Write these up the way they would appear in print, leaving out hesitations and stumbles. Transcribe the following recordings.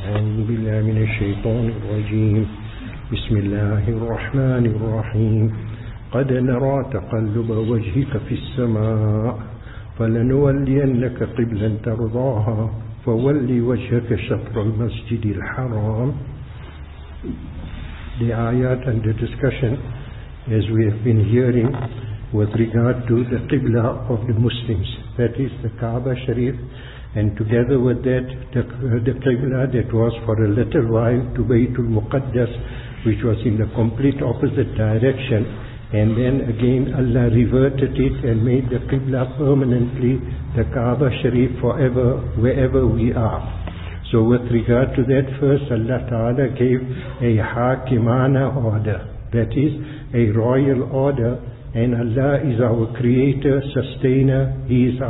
أعوذ بالله من الشيطان الرجيم بسم الله الرحمن الرحيم قد نرى تقلب وجهك في السماء فلنولينك قبلا ترضاها فول وجهك شطر المسجد الحرام. The ayat and the discussion as we have been hearing with regard to the Qibla of the Muslims, that is the Kaaba Sharif, and together with that the Qibla that was for a little while to Baytul Muqaddas, which was in the complete opposite direction, and then again Allah reverted it and made the Qibla permanently the Kaaba Sharif forever wherever we are. So with regard to that, first Allah Ta'ala gave a Hakimana order, that is a royal order, and Allah is our creator, sustainer. He is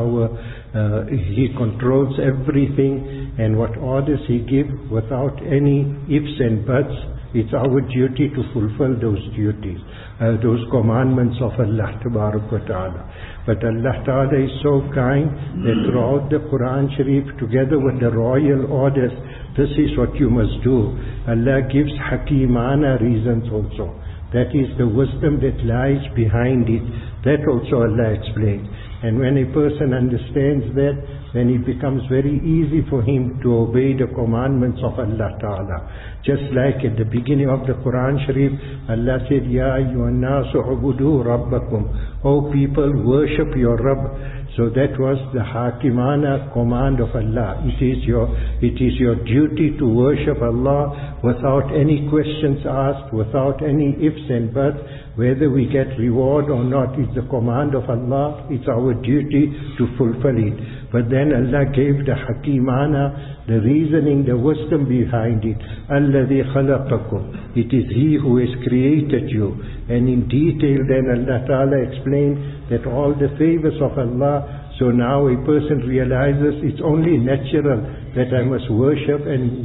He controls everything, and what orders He gives without any ifs and buts, it's our duty to fulfill those duties, those commandments of Allah Ta'ala. But Allah Ta'ala is so kind that throughout the Quran Sharif, together with the royal orders, this is what you must do. Allah gives Hakimana reasons also. That is the wisdom that lies behind it. That also Allah explains. And when a person understands that, then it becomes very easy for him to obey the commandments of Allah Ta'ala. Just like at the beginning of the Quran Sharif, Allah said, Ya ayyuhan nasu ubudu rabbakum. O people, worship your Rabb. So that was the Hakimana command of Allah. It is your duty to worship Allah without any questions asked, without any ifs and buts. Whether we get reward or not is the command of Allah. It's our duty to fulfill it. But then Allah gave the Hakimana, the reasoning, the wisdom behind it. Alladhi khalaqakum. It is He who has created you. And in detail then Allah Ta'ala explained that all the favors of Allah. So now a person realizes it's only natural that I must worship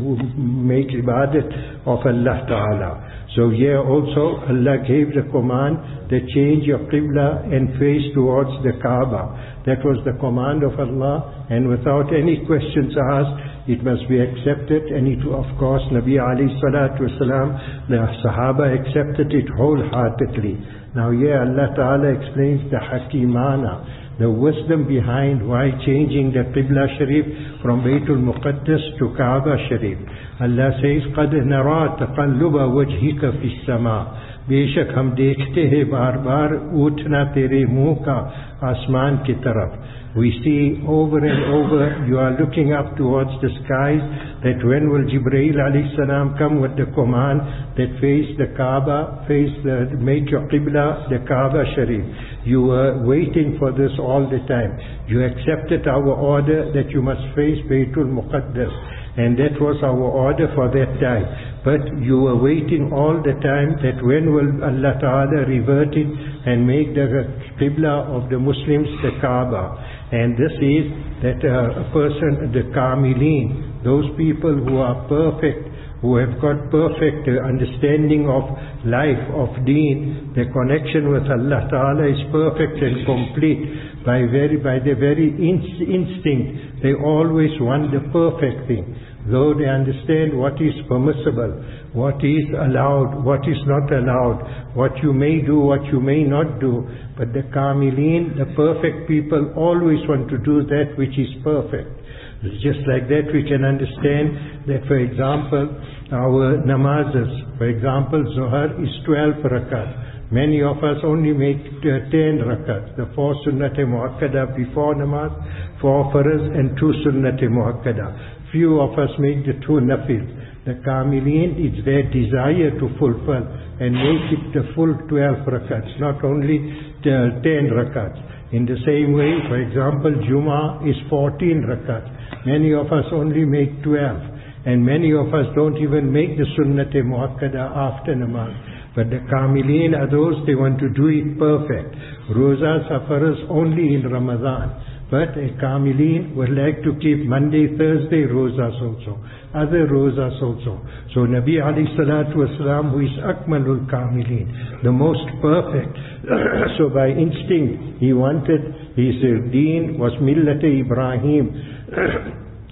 and make ibadat of Allah Ta'ala. So here also Allah gave the command that change your Qibla and face towards the Kaaba. That was the command of Allah, and without any questions asked, it must be accepted. And it, of course, Nabi alayhi salatu wasalam, the Sahaba accepted it wholeheartedly. Now here Allah Ta'ala explains the Hakimana, the wisdom behind why changing the Qibla Sharif from Baytul Muqaddas to Kaaba Sharif. Allah says, قَدْ نَرَى تَقَلُّبَ وَجْهِكَ فِي السَّمَاءِ. बेशक हम देखते हैं बार बार उठना तेरे मुंह का आसमान की तरफ. We see over and over, you are looking up towards the skies, that when will Jibreel alayhi salam come with the command that face the Kaaba, make your Qibla the Kaaba Sharif. You were waiting for this all the time. You accepted our order that you must face Baytul Muqaddas, and that was our order for that time. But you were waiting all the time that when will Allah Ta'ala revert it and make the Qibla of the Muslims the Kaaba. And this is that a person, the Kamilin, those people who are perfect, who have got perfect understanding of life, of deen, their connection with Allah Ta'ala is perfect and complete. By their very instinct, they always want the perfect thing. Though they understand what is permissible, what is allowed, what is not allowed, what you may do, what you may not do. But the Kamilin, the perfect people, always want to do that which is perfect. Just like that we can understand that, for example, our namazes, for example, Zuhar is 12 rakat. Many of us only make 10 rakat. The 4 sunnat-e muakkada before namaz, 4 farz and 2 sunnat-e muakkada. Few of us make the 2 nafil. The Kamilin, it's their desire to fulfill and make it the full 12 rakats, not only 10 rakats. In the same way, for example, Jummah is 14 rakats. Many of us only make 12. And many of us don't even make the sunnat-e muakkada after namaz. But the Kamilin are those, they want to do it perfect. Rozas are farz only in Ramadan. But a Kamilin would like to keep Monday, Thursday Rozas also, other Rozas also. So Nabi alayhi salatu wasalam, who is Akmalul Kamilin, the most perfect. So by instinct, he wanted, his deen was Millat-e Ibrahim.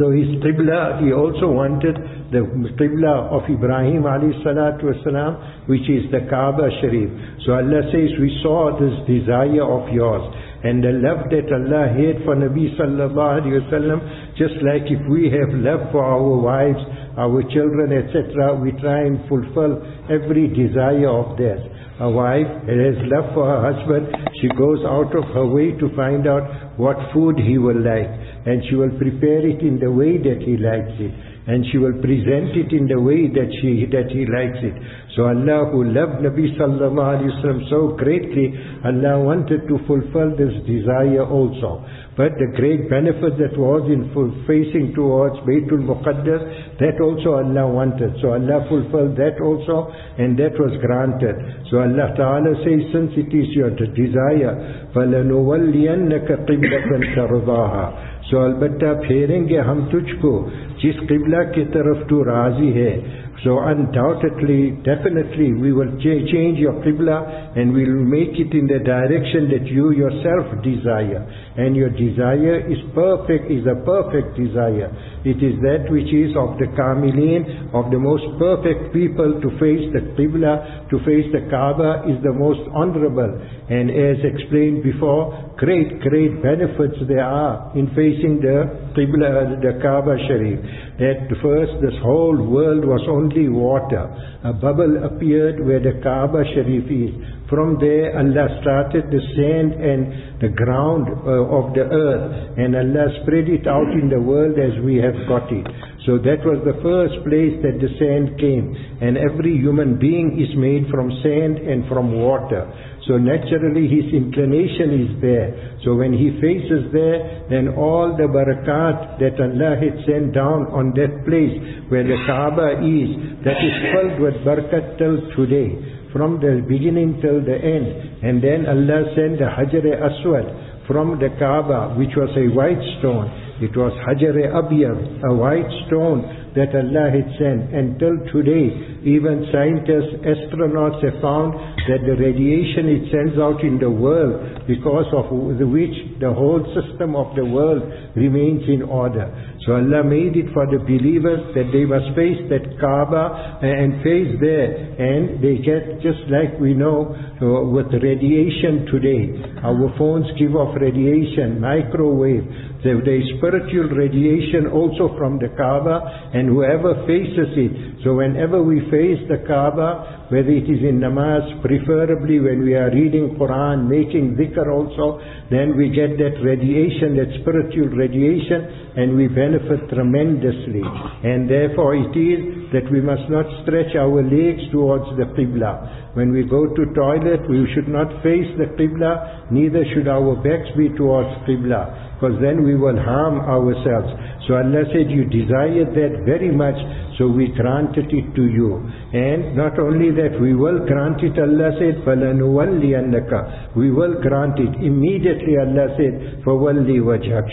So his Qibla, he also wanted the Qibla of Ibrahim alayhi salatu wasalam, which is the Kaaba Sharif. So Allah says, we saw this desire of yours, and the love that Allah had for Nabi sallallahu alayhi wasallam, just like if we have love for our wives, our children, etc., we try and fulfill every desire of theirs. A wife has love for her husband, she goes out of her way to find out what food he will like, and she will prepare it in the way that he likes it, and she will present it in the way that he likes it. So Allah, who loved Nabi sallallahu alayhi wasallam so greatly, Allah wanted to fulfill this desire also. But the great benefit that was in facing towards Baytul Muqaddas, that also Allah wanted. So Allah fulfilled that also, and that was granted. So Allah Ta'ala says, since it is your desire, فَلَنُوَلِّيَنَّكَ قِبْلَةً تَرْضَاهَا. So albatta pherenge hum tujhko jis qibla ki taraf tu razi hai. So undoubtedly, definitely, we will change your qibla, and we will make it in the direction that you yourself desire. And your desire is perfect, is a perfect desire. It is that which is of the Kamilin, of the most perfect people. To face the qibla, to face the Kaaba is the most honorable. And as explained before, great benefits there are in facing the qibla, the Kaaba Sharif. At first, this whole world was only water. A bubble appeared where the Kaaba Sharif is. From there, Allah started the sand and the ground of the earth, and Allah spread it out in the world as we have got it. So that was the first place that the sand came, and every human being is made from sand and from water. So naturally his inclination is there. So when he faces there, then all the barakat that Allah had sent down on that place where the Kaaba is, that is filled with barakat till today, from the beginning till the end. And then Allah sent the Hajar-e-Aswad from the Kaaba, which was a white stone. It was Hajar-e-Abyad, a white stone that Allah had sent. And till today, even scientists, astronauts have found that the radiation it sends out in the world, because of which the whole system of the world remains in order. So Allah made it for the believers that they must face that Kaaba and face there, and they get, just like we know with radiation today. Our phones give off radiation, microwave. There is spiritual radiation also from the Kaaba, and whoever faces it. So whenever we face the Kaaba, whether it is in namaz, preferably when we are reading Quran, making dhikr also, then we get that radiation, that spiritual radiation, and we benefit tremendously. And therefore it is that we must not stretch our legs towards the Qibla. When we go to toilet, we should not face the Qibla, neither should our backs be towards Qibla, because then we will harm ourselves. So Allah said, you desired that very much, so we granted it to you. And not only that, we will grant it, Allah said, فَلَنُوَلِّيَنَّكَ, we will grant it. Immediately Allah said, فَوَلِّ وَجْهَكَ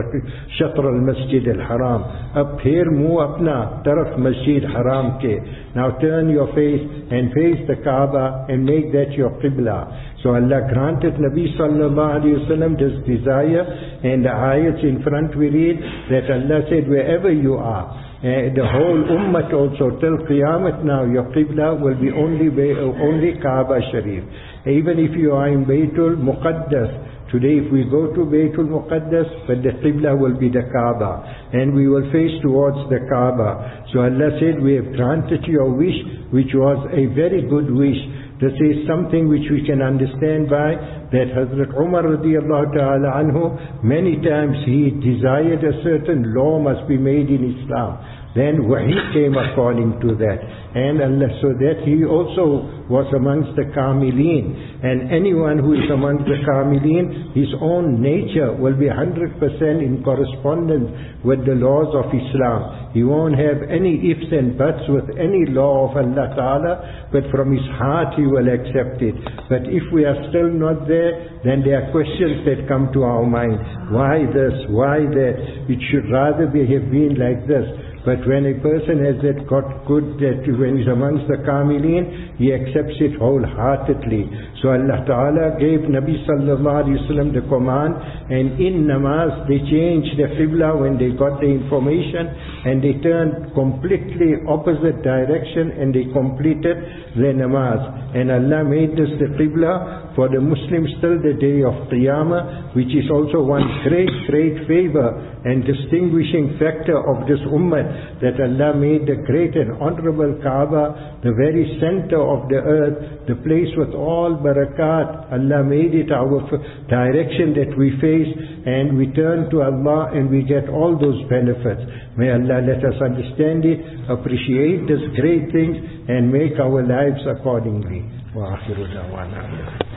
شَطْرَ الْمَسْجِدِ الْحَرَامِ, ab pher muh apna taraf Masjid Haram ke. Now turn your face and face the Kaaba and make that your Qibla. So Allah granted Nabi sallallahu alayhi wa sallam this desire, and the ayats in front we read that Allah said, wherever you are, the whole ummah also till Qiyamah now, your Qibla will be only Kaaba Sharif. Even if you are in Baytul Muqaddas, today if we go to Baytul Muqaddas, but the Qibla will be the Kaaba, and we will face towards the Kaaba. So Allah said, we have granted your wish, which was a very good wish. This is something which we can understand by that Hazrat Umar radiallahu ta'ala anhu, many times he desired a certain law must be made in Islam. Then Wahi came according to that. And Allah, so that he also was amongst the Kamilin. And anyone who is amongst the Kamilin, his own nature will be 100% in correspondence with the laws of Islam. He won't have any ifs and buts with any law of Allah Ta'ala, but from his heart he will accept it. But if we are still not there, then there are questions that come to our mind. Why this? Why that? It should rather have been like this. But when a person has that got good, that when he's amongst the Kamilin, he accepts it wholeheartedly. So Allah Ta'ala gave Nabi Sallallahu Alaihi Wasallam the command, and in namaz they changed the Qibla when they got the information, and they turned completely opposite direction and they completed their namaz. And Allah made this the Qibla for the Muslims till the day of Qiyamah, which is also one great favor and distinguishing factor of this ummah, that Allah made the great and honorable Kaaba, the very center of the earth, the place with all barakat. Allah made it our direction that we face, and we turn to Allah and we get all those benefits. May Allah let us understand it, appreciate this great things, and make our lives accordingly. Wa akhiru da'wana.